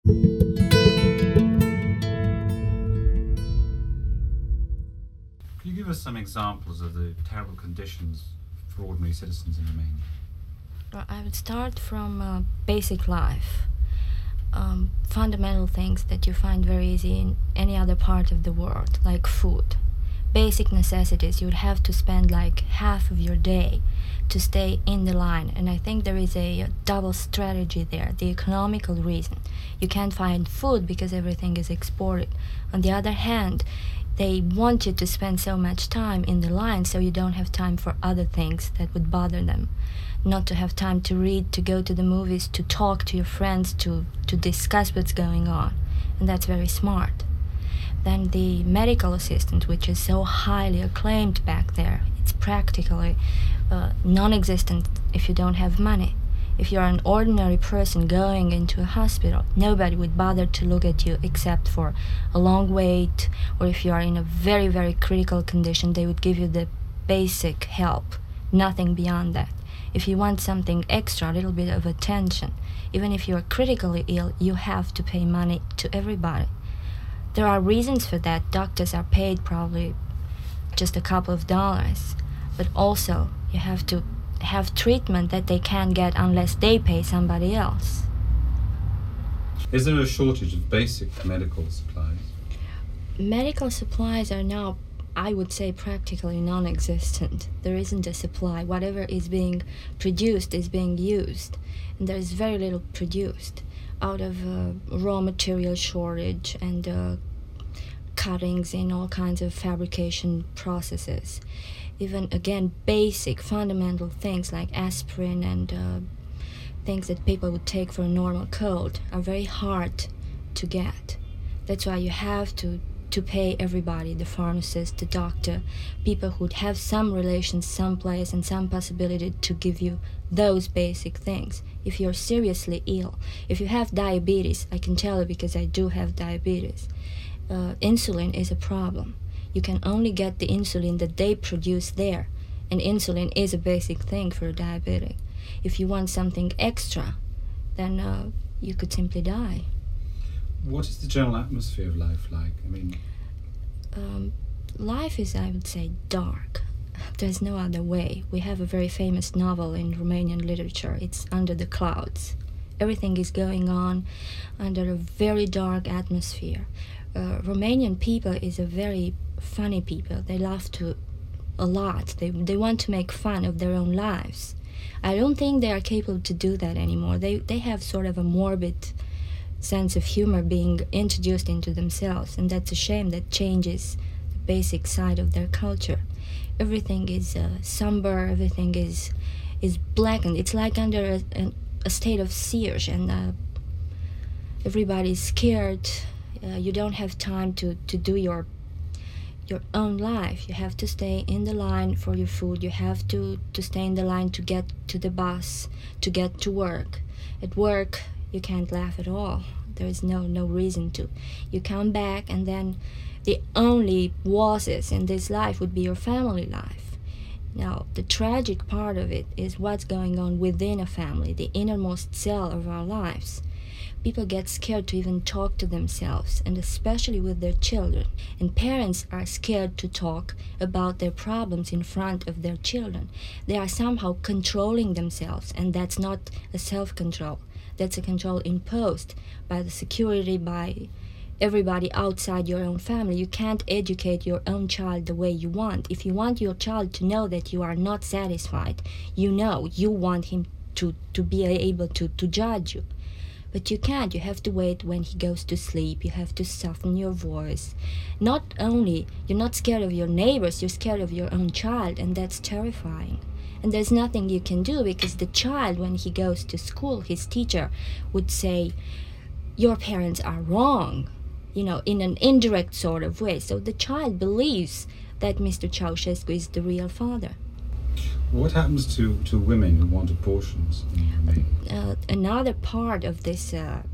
Can you give us some examples of the terrible conditions for ordinary citizens in Romania? Well, I would start from basic life. Fundamental things that you find very easy in any other part of the world, like food. Basic necessities, you would have to spend like half of your day to stay in the line. And I think there is a double strategy there. The economical reason. You can't find food because everything is exported. On the other hand, they want you to spend so much time in the line so you don't have time for other things that would bother them. Not to have time to read, to go to the movies, to talk to your friends, to discuss what's going on. And that's very smart. Then the medical assistant, which is so highly acclaimed back there, it's practically non-existent if you don't have money. If you're an ordinary person going into a hospital, nobody would bother to look at you except for a long wait, or if you are in a very, very critical condition, they would give you the basic help, nothing beyond that. If you want something extra, a little bit of attention, even if you are critically ill, you have to pay money to everybody. There are reasons for that. Doctors are paid probably just a couple of dollars, but also you have to have treatment that they can't get unless they pay somebody else. Is there a shortage of basic medical supplies? Medical supplies are now, I would say, practically non-existent. There isn't a supply. Whatever is being produced is being used, and there is very little produced out of raw material shortage and cuttings in all kinds of fabrication processes. Even, again, basic, fundamental things like aspirin and things that people would take for a normal cold are very hard to get. That's why you have to pay everybody, the pharmacist, the doctor, people who'd have some relations someplace and some possibility to give you those basic things. If you're seriously ill, if you have diabetes, I can tell you because I do have diabetes, insulin is a problem. You can only get the insulin that they produce there, and insulin is a basic thing for a diabetic. If you want something extra, then you could simply die. What is the general atmosphere of life like? I mean, life is, I would say, dark. There's no other way. We have a very famous novel in Romanian literature. It's Under the Clouds. Everything is going on under a very dark atmosphere. Romanian people is a very funny people. They laugh a lot. They want to make fun of their own lives. I don't think they are capable to do that anymore. They have sort of a morbid sense of humor being introduced into themselves, and that's a shame. That changes the basic side of their culture. Everything is somber, everything is blackened. It's like under a state of siege, and everybody's scared. You don't have time to do your own life. You have to stay in the line for your food. You have to stay in the line to get to the bus, to get to work. At work, you can't laugh at all. There is no reason to. You come back, and then the only oasis in this life would be your family life. Now, the tragic part of it is what's going on within a family, the innermost cell of our lives. People get scared to even talk to themselves, and especially with their children. And parents are scared to talk about their problems in front of their children. They are somehow controlling themselves, and that's not a self-control. That's a control imposed by the security, by everybody outside your own family. You can't educate your own child the way you want. If you want your child to know that you are not satisfied, you want him to be able to judge you. But you can't. You have to wait when he goes to sleep. You have to soften your voice. Not only, you're not scared of your neighbors, you're scared of your own child, and that's terrifying. And there's nothing you can do, because the child, when he goes to school, his teacher would say, your parents are wrong, in an indirect sort of way. So the child believes that Mr. Ceausescu is the real father. What happens to women who want abortions in Romania? Another part of this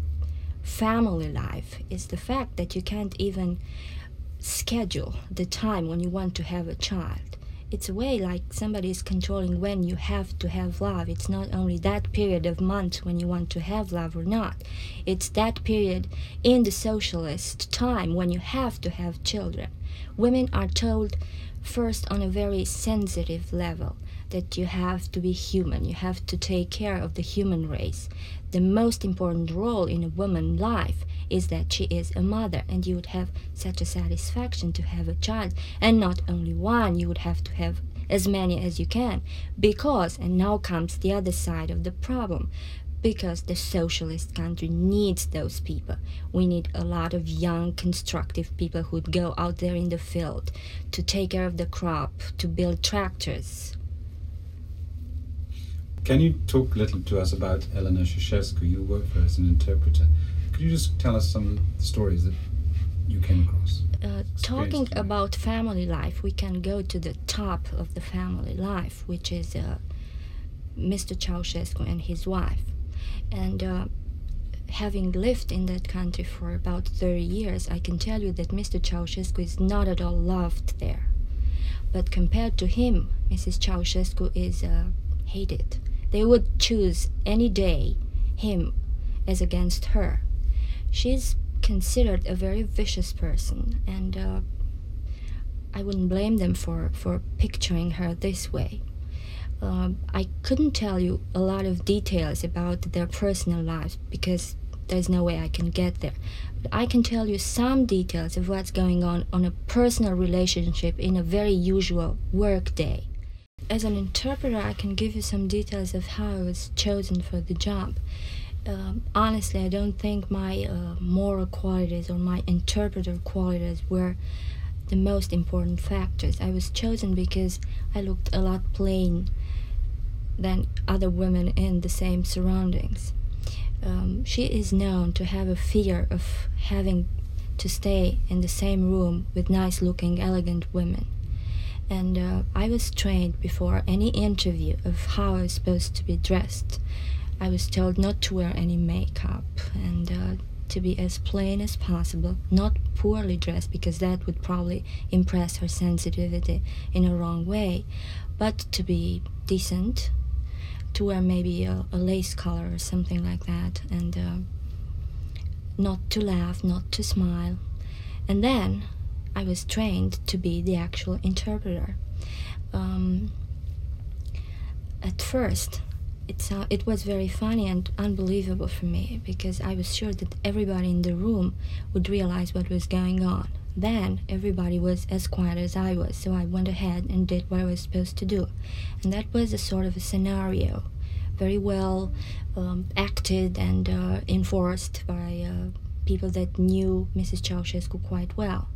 family life is the fact that you can't even schedule the time when you want to have a child. It's a way like somebody is controlling when you have to have love. It's not only that period of months when you want to have love or not. It's that period in the socialist time when you have to have children. Women are told first on a very sensitive level that you have to be human, you have to take care of the human race. The most important role in a woman's life is that she is a mother, and you would have such a satisfaction to have a child, and not only one, you would have to have as many as you can, because, and now comes the other side of the problem, because the socialist country needs those people. We need a lot of young, constructive people who'd go out there in the field to take care of the crop, to build tractors. Can you talk a little to us about Elena Ceausescu? You work for her as an interpreter. Could you just tell us some of the stories that you came across? Talking about family life, we can go to the top of the family life, which is Mr. Ceausescu and his wife. And having lived in that country for about 30 years, I can tell you that Mr. Ceausescu is not at all loved there. But compared to him, Mrs. Ceausescu is hated. They would choose any day him as against her. She's considered a very vicious person, and I wouldn't blame them for picturing her this way. I couldn't tell you a lot of details about their personal lives because there's no way I can get there. But I can tell you some details of what's going on a personal relationship in a very usual work day. As an interpreter, I can give you some details of how I was chosen for the job. Honestly, I don't think my moral qualities or my interpreter qualities were the most important factors. I was chosen because I looked a lot plain than other women in the same surroundings. She is known to have a fear of having to stay in the same room with nice-looking, elegant women. And I was trained before any interview of how I was supposed to be dressed. I was told not to wear any makeup and to be as plain as possible, not poorly dressed because that would probably impress her sensitivity in a wrong way, but to be decent, to wear maybe a lace collar or something like that, and not to laugh, not to smile. And then I was trained to be the actual interpreter. At first, it was very funny and unbelievable for me because I was sure that everybody in the room would realize what was going on. Then everybody was as quiet as I was, so I went ahead and did what I was supposed to do. And that was a sort of a scenario, very well acted and enforced by people that knew Mrs. Ceausescu quite well.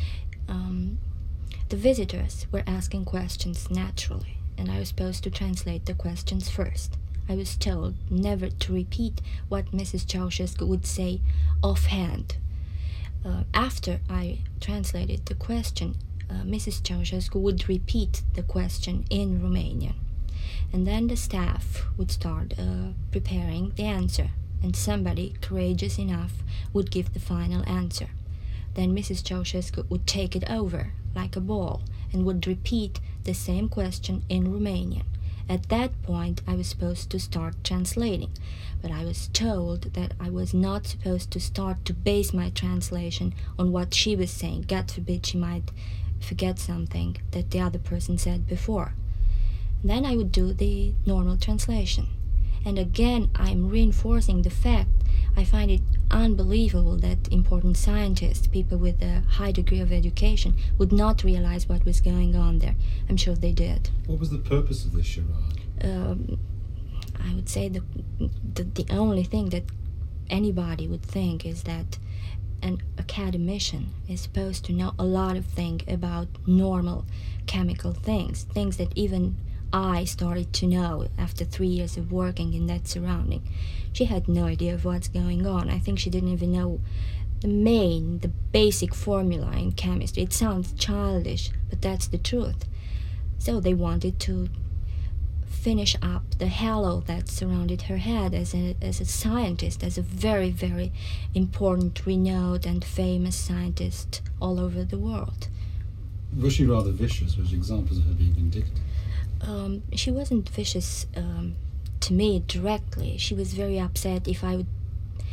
The visitors were asking questions naturally, and I was supposed to translate the questions first. I was told never to repeat what Mrs. Ceausescu would say offhand. After I translated the question, Mrs. Ceausescu would repeat the question in Romanian, and then the staff would start preparing the answer, and somebody courageous enough would give the final answer. Then Mrs. Ceausescu would take it over like a ball and would repeat the same question in Romanian. At that point, I was supposed to start translating, but I was told that I was not supposed to start to base my translation on what she was saying. God forbid she might forget something that the other person said before. Then I would do the normal translation. And again, I'm reinforcing the fact I find it unbelievable that important scientists, people with a high degree of education, would not realize what was going on there. I'm sure they did. What was the purpose of this charade? I would say the only thing that anybody would think is that an academician is supposed to know a lot of things about normal chemical things that even I started to know after 3 years of working in that surrounding. She had no idea of what's going on. I think she didn't even know the basic formula in chemistry. It sounds childish, but that's the truth. So they wanted to finish up the halo that surrounded her head as a scientist, as a very, very important, renowned and famous scientist all over the world. Was she rather vicious? Was there examples of her being vindictive? She wasn't vicious to me directly. She was very upset if I would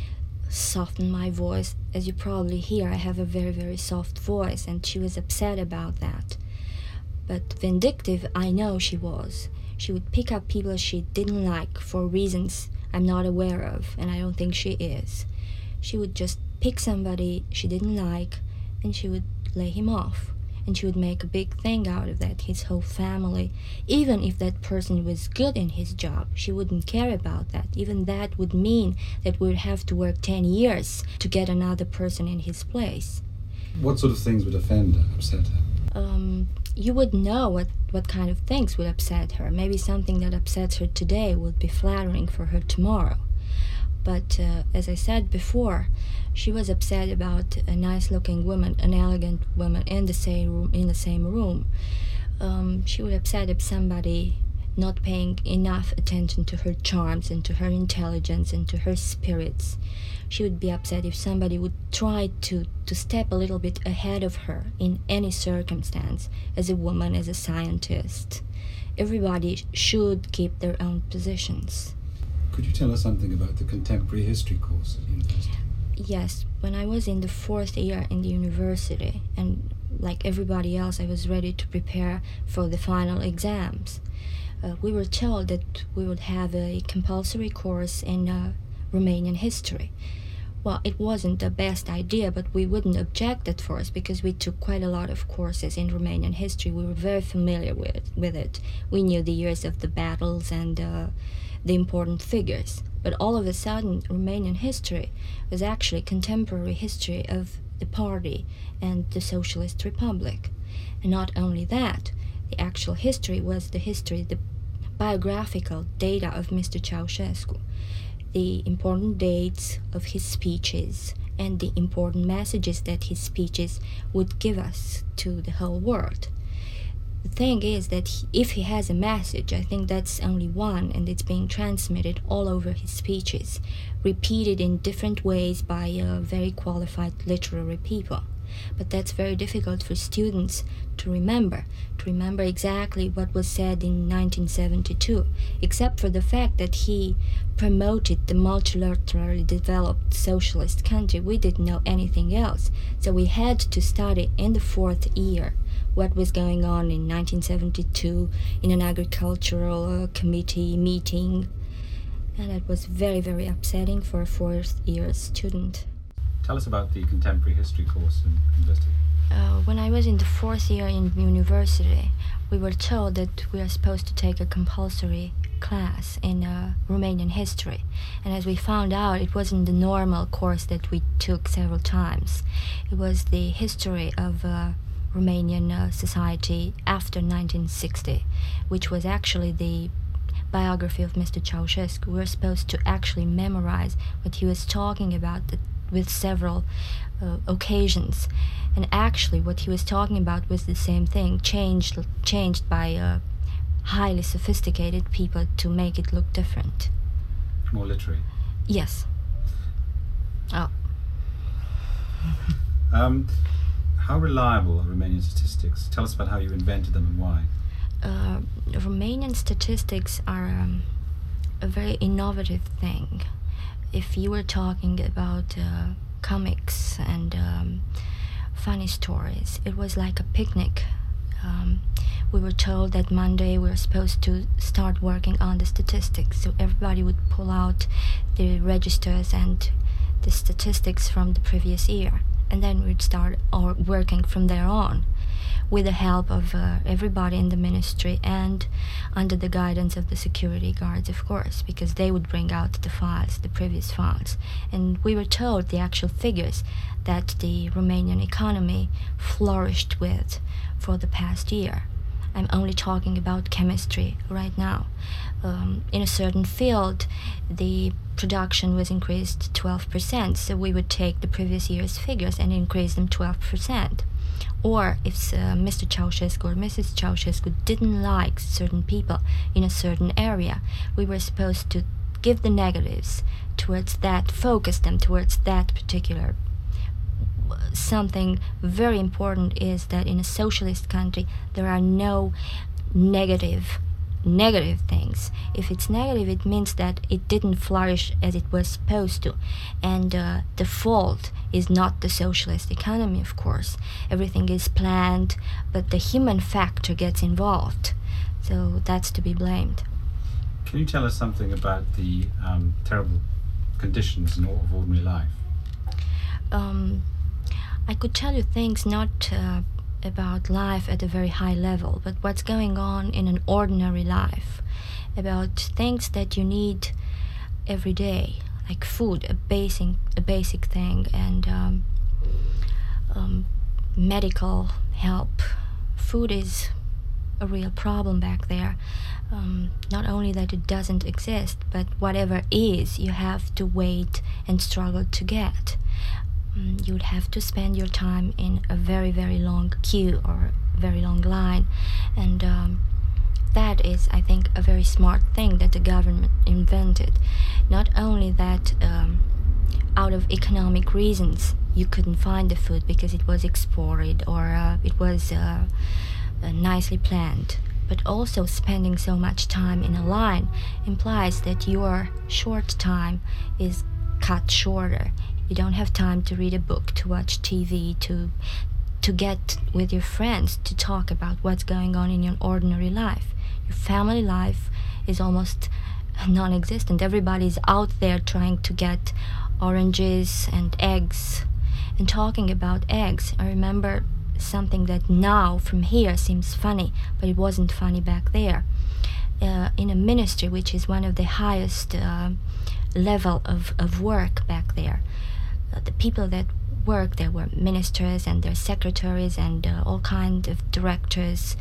soften my voice. As you probably hear, I have a very, very soft voice, and she was upset about that. But vindictive, I know she was. She would pick up people she didn't like for reasons I'm not aware of, and I don't think she is. She would just pick somebody she didn't like, and she would lay him off. And she would make a big thing out of that, his whole family. Even if that person was good in his job, she wouldn't care about that. Even that would mean that we would have to work 10 years to get another person in his place. What sort of things would offend her, upset her? You would know what kind of things would upset her. Maybe something that upsets her today would be flattering for her tomorrow. But as I said before, she was upset about a nice-looking woman, an elegant woman in the same room. She would upset if somebody not paying enough attention to her charms and to her intelligence and to her spirits. She would be upset if somebody would try to step a little bit ahead of her in any circumstance, as a woman, as a scientist. Everybody should keep their own positions. Could you tell us something about the contemporary history course at university? Yes, when I was in the 4th year in the university, and like everybody else, I was ready to prepare for the final exams. We were told that we would have a compulsory course in Romanian history. Well, it wasn't the best idea, but we wouldn't object at first because we took quite a lot of courses in Romanian history. We were very familiar with it. We knew the years of the battles and the important figures. But all of a sudden, Romanian history was actually contemporary history of the party and the Socialist Republic. And not only that, the actual history was the biographical data of Mr. Ceausescu, the important dates of his speeches, and the important messages that his speeches would give us to the whole world. The thing is that if he has a message, I think that's only one, and it's being transmitted all over his speeches, repeated in different ways by very qualified literary people. But that's very difficult for students to remember exactly what was said in 1972, except for the fact that he promoted the multilaterally developed socialist country. We didn't know anything else, so we had to study in the 4th year what was going on in 1972 in an agricultural committee meeting, and it was very, very upsetting for a 4th year student. Tell us about the contemporary history course in university. When I was in the 4th year in university, we were told that we are supposed to take a compulsory class in Romanian history. And as we found out, it wasn't the normal course that we took several times. It was the history of Romanian society after 1960, which was actually the biography of Mr. Ceausescu. We were supposed to actually memorize what he was talking about with several occasions, and actually what he was talking about was the same thing, changed by highly sophisticated people to make it look different. More literary? Yes. Oh. How reliable are Romanian statistics? Tell us about how you invented them and why. Romanian statistics are a very innovative thing. If you were talking about comics and funny stories, it was like a picnic. We were told that Monday we were supposed to start working on the statistics, so everybody would pull out the registers and the statistics from the previous year, and then we'd start working from there on, with the help of everybody in the ministry and under the guidance of the security guards, of course, because they would bring out the files, the previous files. And we were told the actual figures that the Romanian economy flourished with for the past year. I'm only talking about chemistry right now. In a certain field, the production was increased 12%, so we would take the previous year's figures and increase them 12%. Or if Mr. Ceausescu or Mrs. Ceausescu didn't like certain people in a certain area, we were supposed to give the negatives towards that, focus them towards that particular. Something very important is that in a socialist country there are no negative negative things. If it's negative, it means that it didn't flourish as it was supposed to. And the fault is not the socialist economy, of course. Everything is planned, but the human factor gets involved. So that's to be blamed. Can you tell us something about the terrible conditions of ordinary life? I could tell you things not about life at a very high level, but what's going on in an ordinary life, about things that you need every day, like food, a basic thing, and medical help. Food is a real problem back there. Not only that it doesn't exist, but whatever is, you have to wait and struggle to get. You would have to spend your time in a very, very long queue or very long line, and that is, I think, a very smart thing that the government invented. Not only that, out of economic reasons, you couldn't find the food because it was exported or it was nicely planned, but also spending so much time in a line implies that your short time is cut shorter. You don't have time to read a book, to watch TV, to get with your friends, to talk about what's going on in your ordinary life. Your family life is almost non-existent. Everybody's out there trying to get oranges and eggs. And talking about eggs, I remember something that now from here seems funny, but it wasn't funny back there. In a ministry, which is one of the highest level of work back there, the people that work there were ministers and their secretaries and all kinds of directors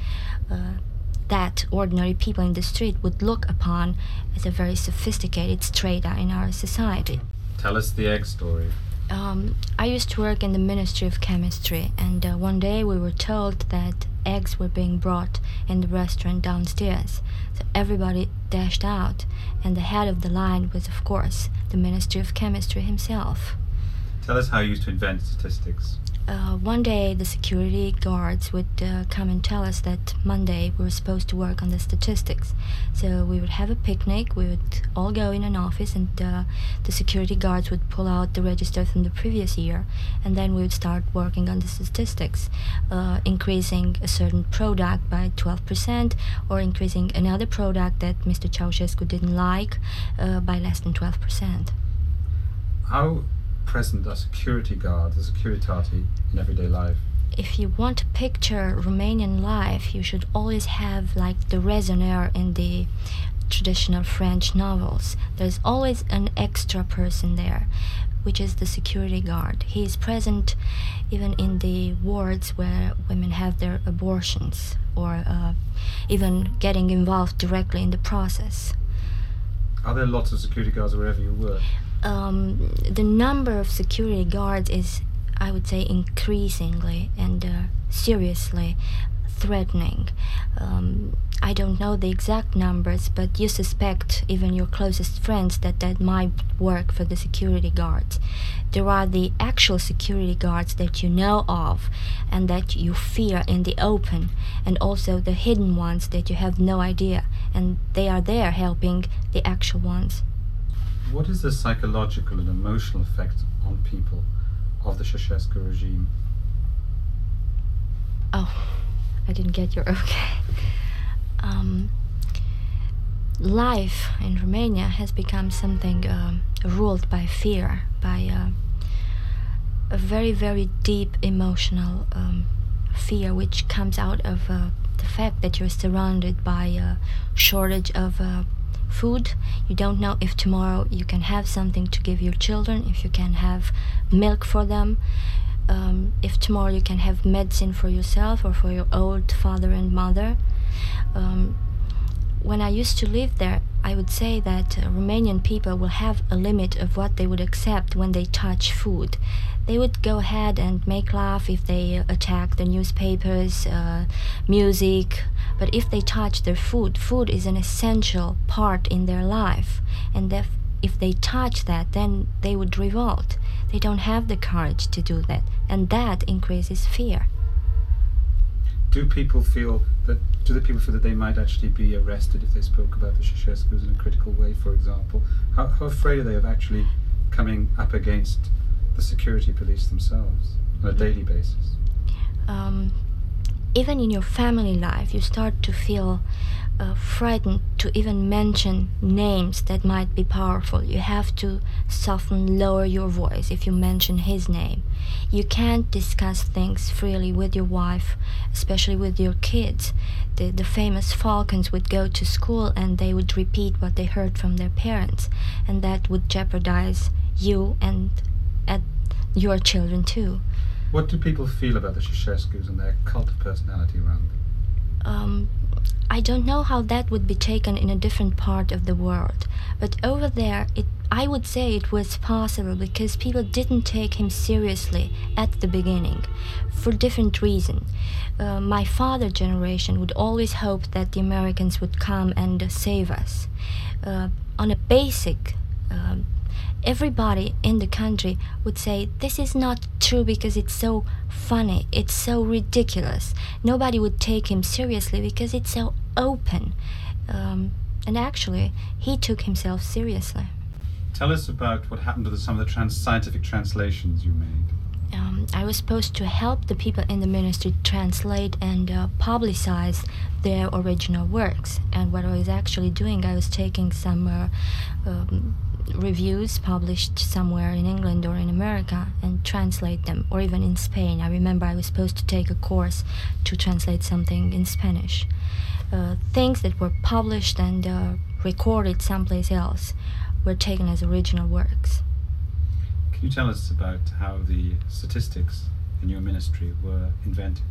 that ordinary people in the street would look upon as a very sophisticated strata in our society. Tell us the egg story. I used to work in the Ministry of Chemistry, and one day we were told that eggs were being brought in the restaurant downstairs. So everybody dashed out, and the head of the line was, of course, the Ministry of Chemistry himself. Tell us how you used to invent statistics. One day the security guards would come and tell us that Monday we were supposed to work on the statistics. So we would have a picnic, we would all go in an office, and the security guards would pull out the register from the previous year, and then we would start working on the statistics, increasing a certain product by 12% or increasing another product that Mr. Ceausescu didn't like by less than 12%. How present are security guards, the Securitate, in everyday life? If you want to picture Romanian life, you should always have like the raisonneur in the traditional French novels. There's always an extra person there, which is the security guard. He is present even in the wards where women have their abortions, or even getting involved directly in the process. Are there lots of security guards wherever you work? The number of security guards is, I would say, increasingly and seriously threatening. I don't know the exact numbers, but you suspect even your closest friends that might work for the security guards. There are the actual security guards that you know of and that you fear in the open, and also the hidden ones that you have no idea, and they are there helping the actual ones. What is the psychological and emotional effect on people of the Ceausescu regime? Oh, I didn't get your okay. Life in Romania has become something ruled by fear, by a very, very deep emotional fear, which comes out of the fact that you're surrounded by a shortage of food. You don't know if tomorrow you can have something to give your children, if you can have milk for them, if tomorrow you can have medicine for yourself or for your old father and mother. When I used to live there, I would say that Romanian people will have a limit of what they would accept when they touch food. They would go ahead and make laugh if they attack the newspapers, music, but if they touch their food, food is an essential part in their life, and if they touch that, then they would revolt. They don't have the courage to do that, and that increases fear. Do people feel that Do the people feel that they might actually be arrested if they spoke about the Ceausescus in a critical way, for example? How afraid are they of actually coming up against the security police themselves on a daily basis? Even in your family life, you start to feel frightened to even mention names that might be powerful. You have to soften, lower your voice if you mention his name. You can't discuss things freely with your wife, especially with your kids. The famous Falcons would go to school and they would repeat what they heard from their parents, and that would jeopardize you and your children too. What do people feel about the Ceausescus and their cult of personality around them? I don't know how that would be taken in a different part of the world, but over there, I would say it was possible because people didn't take him seriously at the beginning, for different reasons. My father's generation would always hope that the Americans would come and save us. On a basic everybody in the country would say this is not true because it's so funny, it's so ridiculous. Nobody would take him seriously because it's so open. And actually, he took himself seriously. Tell us about what happened to some of the scientific translations you made. I was supposed to help the people in the ministry translate and publicize their original works. And what I was actually doing, I was taking some reviews published somewhere in England or in America and translate them, or even in Spain. I remember I was supposed to take a course to translate something in Spanish. Things that were published and recorded someplace else were taken as original works. Can you tell us about how the statistics in your ministry were invented?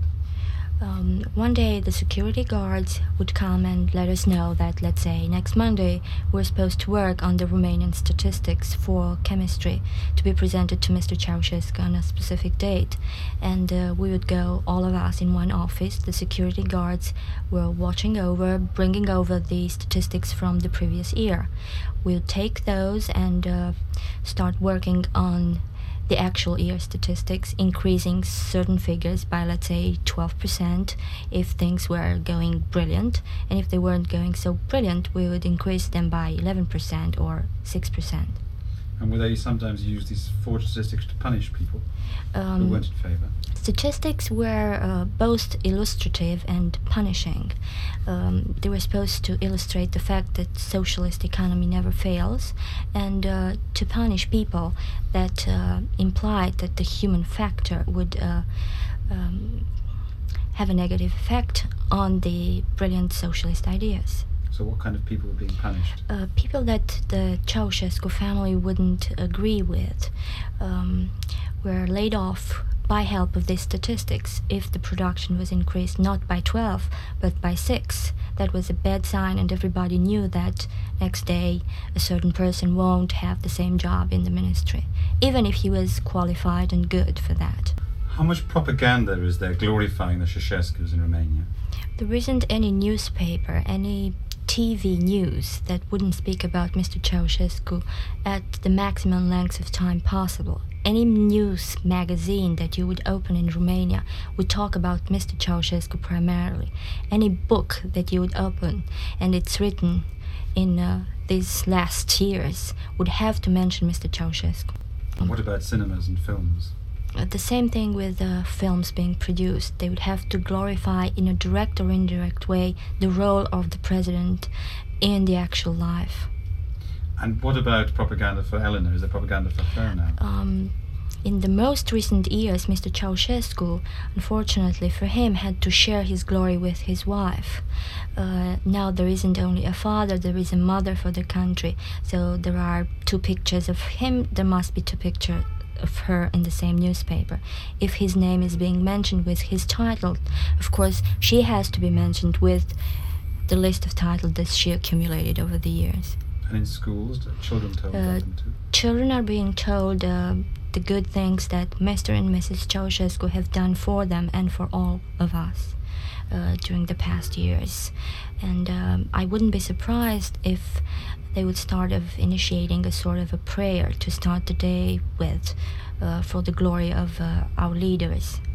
One day the security guards would come and let us know that, let's say, next Monday we're supposed to work on the Romanian statistics for chemistry to be presented to Mr. Ceausescu on a specific date. And we would go, all of us, in one office. The security guards were watching over, bringing over the statistics from the previous year. We would take those and start working on the actual year statistics, increasing certain figures by, let's say, 12% if things were going brilliant, and if they weren't going so brilliant, we would increase them by 11% or 6%. And would they sometimes use these forged statistics to punish people who weren't in favour? Statistics were both illustrative and punishing. They were supposed to illustrate the fact that socialist economy never fails, and to punish people that implied that the human factor would have a negative effect on the brilliant socialist ideas. So what kind of people were being punished? People that the Ceausescu family wouldn't agree with were laid off by help of these statistics. If the production was increased not by 12 but by 6, that was a bad sign, and everybody knew that next day a certain person won't have the same job in the ministry, even if he was qualified and good for that. How much propaganda is there glorifying the Ceausescus in Romania? There isn't any newspaper, any TV news that wouldn't speak about Mr. Ceausescu at the maximum length of time possible. Any news magazine that you would open in Romania would talk about Mr. Ceausescu primarily. Any book that you would open and it's written in these last years would have to mention Mr. Ceausescu. And what about cinemas and films? The same thing with films being produced. They would have to glorify in a direct or indirect way the role of the president in the actual life. And what about propaganda for Eleanor? Is there propaganda for her now? In the most recent years, Mr. Ceausescu, unfortunately for him, had to share his glory with his wife. Now there isn't only a father, there is a mother for the country. So there are 2 pictures of him, there must be 2 pictures of her in the same newspaper. If his name is being mentioned with his title, of course she has to be mentioned with the list of titles that she accumulated over the years. And in schools, children told about them too? Children are being told the good things that Mr. and Mrs. Ceausescu have done for them and for all of us during the past years. And I wouldn't be surprised if they would start of initiating a sort of a prayer to start the day with for the glory of our leaders.